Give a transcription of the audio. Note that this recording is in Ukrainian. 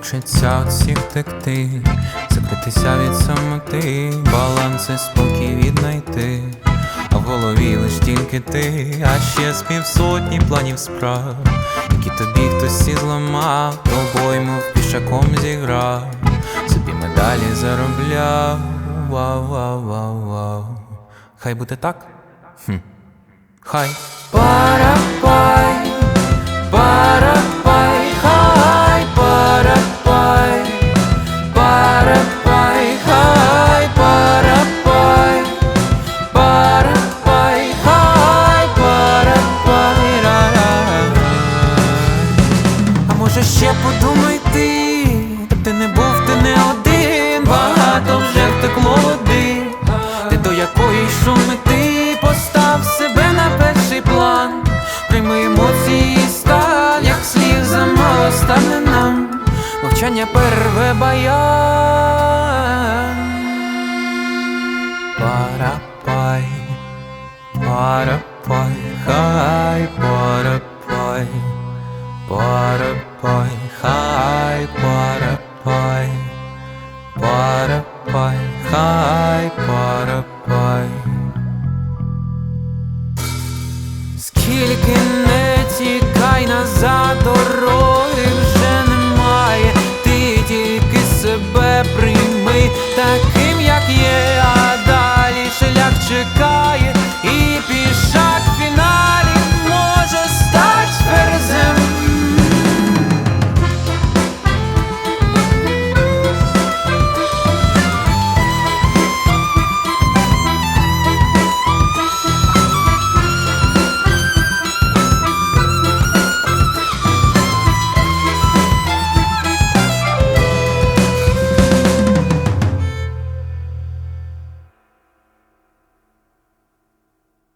хочеться от всіх втекти, закритися від самоти, баланс і спокій віднайти, а в голові лиш тільки ти, а ще з півсотні планів справ, які тобі хтось і зламав, тобою мов пішаком зіграв, собі медалі заробляв. Вау-вау-вау-вау. Хай буде так? Хай. Парапай, парапай, хай, парапай, парапай, хай, парапай, парапай, хай, парапай, ра-ра. А може ще подумай ти, так ти не був, ти не один, багато вже втекло води, ти до якої йшов мети, постав себе на перший план, прийми емоції і сталь, як слів замало стане нам, мовчання перерве баян. Парапай, парапай, хай, парапай, парапай, хай, парапай, парапай, хай, парапай. Скільки не тікай назад, дороги вже немає, ти тільки себе прийми таким, як є.